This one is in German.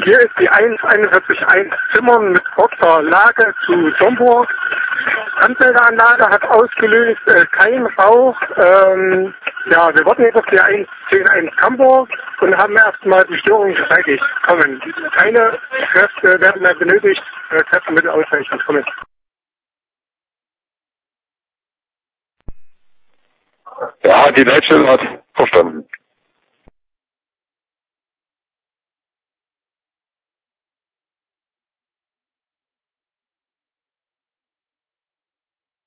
Hier ist die 1441 Zimmern mit kurzer Lage zu Domburg. Brandmeldeanlage hat ausgelöst, kein Rauch. Ja, wir warten jetzt auf die 101 Hamburg und haben erstmal die Störung beseitigt. Kommen. Keine Kräfte werden mehr benötigt, Kräftemittel ausreichend kommen. Ja, die Leitstelle hat verstanden.